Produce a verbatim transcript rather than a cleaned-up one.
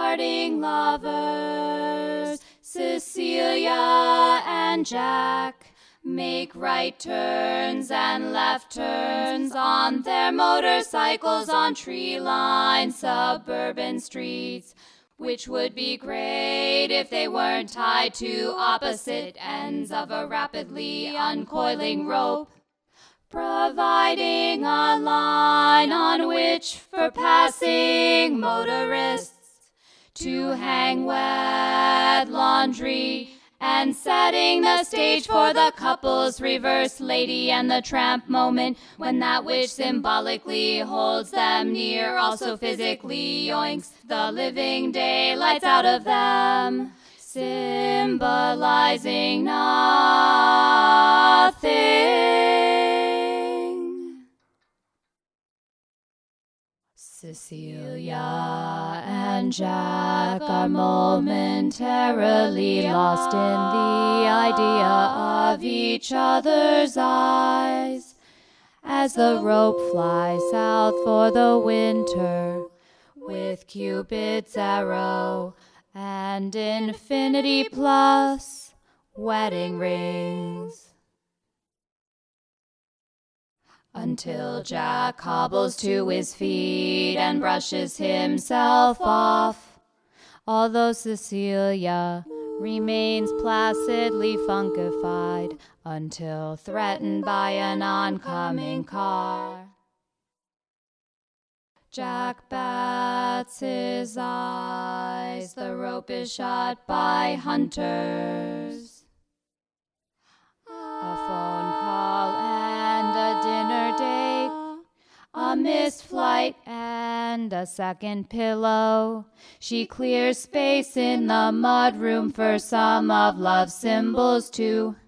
parting lovers, Cecilia and Jack, make right turns and left turns on their motorcycles on tree-lined suburban streets, which would be great if they weren't tied to opposite ends of a rapidly uncoiling rope, providing a line on which for passing motorists to hang wet laundry, and setting the stage for the couple's reverse Lady and the Tramp moment, when that which symbolically holds them near also physically yoinks the living daylights out of them, symbolizing nothing. Cecilia and Jack are momentarily lost in the idea of each other's eyes as the rope flies south for the winter with Cupid's arrow and infinity plus wedding rings. Until Jack hobbles to his feet and brushes himself off, although Cecilia remains placidly funkified until threatened by an oncoming car. Jack bats his eyes, the rope is shot by hunters. A phone call and a dinner date, a missed flight and a second pillow. She clears space in the mudroom for some of love's symbols too.